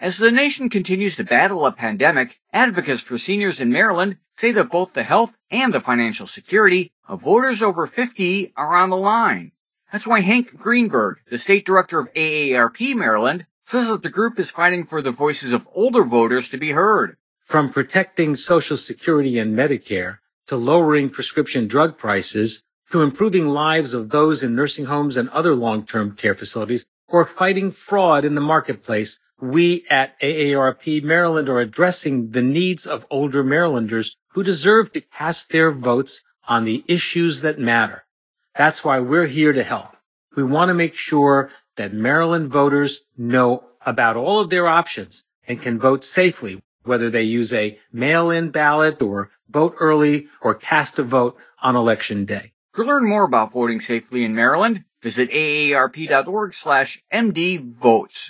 As the nation continues to battle a pandemic, advocates for seniors in Maryland say that both the health and the financial security of voters over 50 are on the line. That's why Hank Greenberg, the state director of AARP Maryland, says that the group is fighting for the voices of older voters to be heard. From protecting Social Security and Medicare, to lowering prescription drug prices, to improving lives of those in nursing homes and other long-term care facilities, or fighting fraud in the marketplace, we at AARP Maryland are addressing the needs of older Marylanders who deserve to cast their votes on the issues that matter. That's why we're here to help. We want to make sure that Maryland voters know about all of their options and can vote safely, whether they use a mail-in ballot or vote early or cast a vote on Election Day. To learn more about voting safely in Maryland, visit aarp.org/mdvotes.